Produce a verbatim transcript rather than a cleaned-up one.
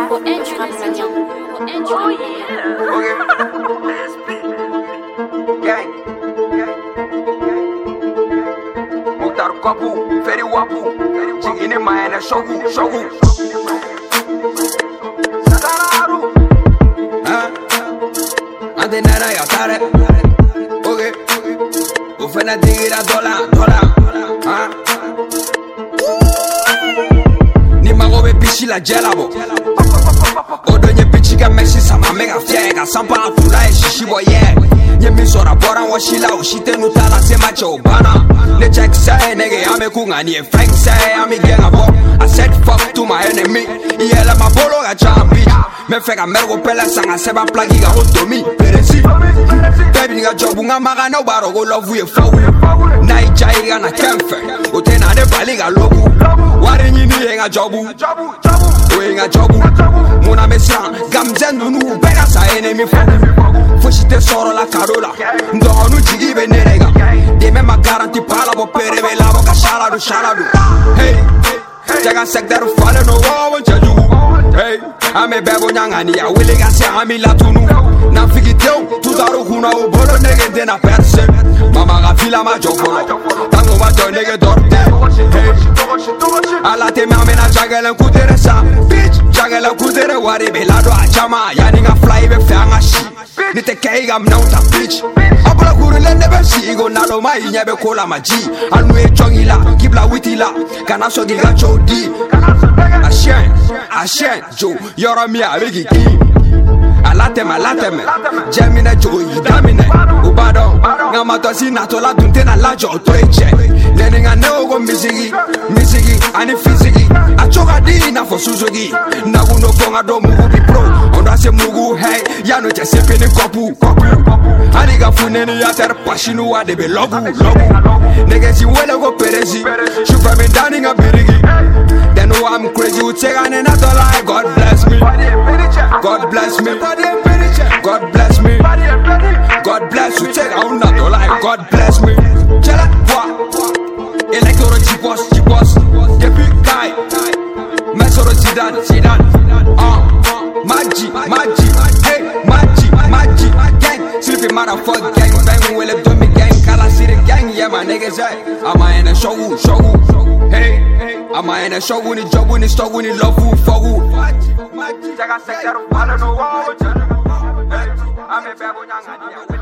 Pour un du rap mania. Pour un du rap Gang. Mutar Kwapu, Feri Wapu, Chigini Maena Shogu, Shogu. Sakararu. Huh? Ante nana ya tare. Okay. Ufena digira dola, dola. Huh? Ni magobe bichi la jelabo. Odonye bichi ga meshi sama mega fiega. Sampa afula e shishi boye. Nye misora bora washila ushite nutala sema chobana. Ne check say nigga ame kungani e frank say ame genga bo. I said fuck to my enemy. Yela ma bolo ga champi. Me fega mergo pela sanga seba plagi ga otomi. Peresi. Baby nga jobu nga maga na baro go love you for. Na ijaiga na kemfe. Utena de baliga lobu. Wari nyini nga jobu. We nga jobu. Muna mesan gamzen nunu bega sa enemy for. Fushite soro la carola. Ndonu jigi be nerega. Deme ma garanti pala bo pere be lavo ka shaladu shaladu. Hey, jaga sekdaru fale no wawo jaju. Hey, ame bebo nyangani ya wili ga se ami latunu. Na figiteu tudaru kuna o bolo nege de na perse. Mama ga fila ma jokolo. Tango ma jo nege dorte. Hey, ala te me amena jagelen kuderesa. Bitch, jagelen kudere wari be lado achama. Yani nga fly be fe anga shi. Nite keiga mnauta bitch. Abula kurule nebe shigo nalo ma inyebe kola maji. Anu e chongila, kibla witila. Kana sogi ga chodi. Ashen, ashen, jo, yoro mi abigi ki. Alateme, alateme, Gemine jo idamine. Ubado, nga matosi natola dunte na lajo otoeche. Leninga neogo misigi, misigi, ani fisigi. Achoka di na fo suzugi. Naguno konga do mugu bi pro. Onda se mugu hey, yano che sepe ni kopu, kopu. Aliga funeni ya ter pashinu wa debe logu, logu. Negesi wele go perezi, shupa me dani nga birigi. They know I'm crazy, you take on another lie. God bless me, God bless me, God bless me, God bless you, take on another lie. God bless me. Chela, wa, electro chipos, chipos, the big guy. Mesoro Zidane, Zidane, ah, Maji, Maji, hey, Maji, Maji, gang, sleepy motherfucker gang, bang, will it do me gang, Kala City gang, yeah, my niggas, I'm in a shogu, shogu, hey, I'm in a shogu, ni jobu, ni stogu, ni lovu, fogu. Maji, Maji, jaga sekero, I don't know what, I'm a babu nyanga.